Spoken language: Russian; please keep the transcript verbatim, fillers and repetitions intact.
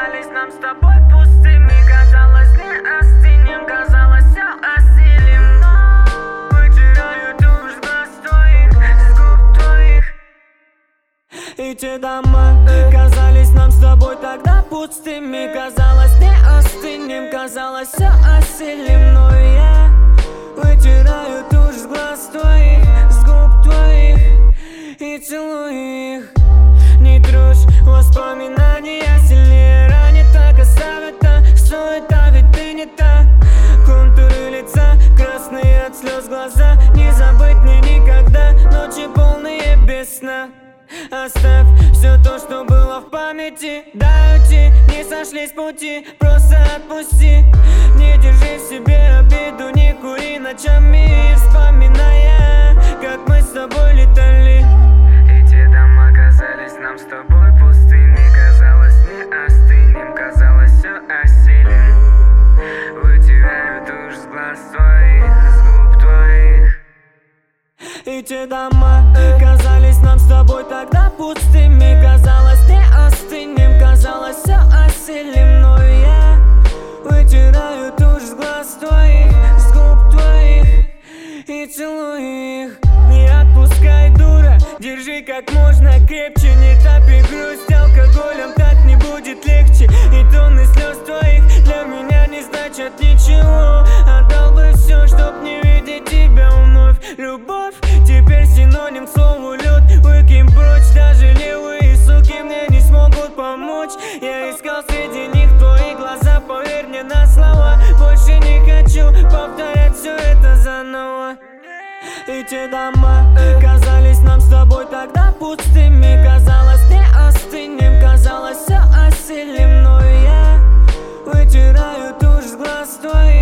казались нам с тобой пустыми. Казалось, не остынем, казалось, все осилим. Но вытираю тушь с глаз твоих, с губ твоих. И те дома казались нам с тобой тогда пустыми. Казалось, не остынем, казалось, все осилим. Но я вытираю тушь с глаз твоих, с губ твоих и целую их. Не трожь воспоминания, сильнее ранит, так оставит, а стоит, а ведь ты не та. Контуры лица, красные от слез глаза, не забыть мне никогда, ночи полные без сна. Оставь все то, что было в памяти, дай уйти, не сошлись пути, просто отпусти. Не держи в себе обиду, не кури ночами, вспоминая, как мы с тобой летали. И те дома казались нам с тобой пустыми. Казалось, не остынем, казалось, все осилим. Вытираю тушь с глаз твоих, с губ твоих. И те дома казались нам с тобой тогда пустыми. Казалось, не остынем, казалось, все осилим. Но я вытираю тушь с глаз твоих, с губ твоих и целую их. Не отпускай, дура, держи как можно крепче. Не топи грусть алкоголем, так не будет легче. И тонны слез твоих для меня не значат ничего. Отдал бы все, чтоб не видеть тебя вновь. Любовь теперь синоним к слову лед. Выкинь прочь, даже левые суки мне не смогут помочь. Я искал среди них твои глаза, поверь мне на слова. Больше не хочу повторять все это заново. И те дома казались нам с тобой тогда пустыми. Казалось, не остынем, казалось, все осилим. Но я вытираю тушь с глаз твоих.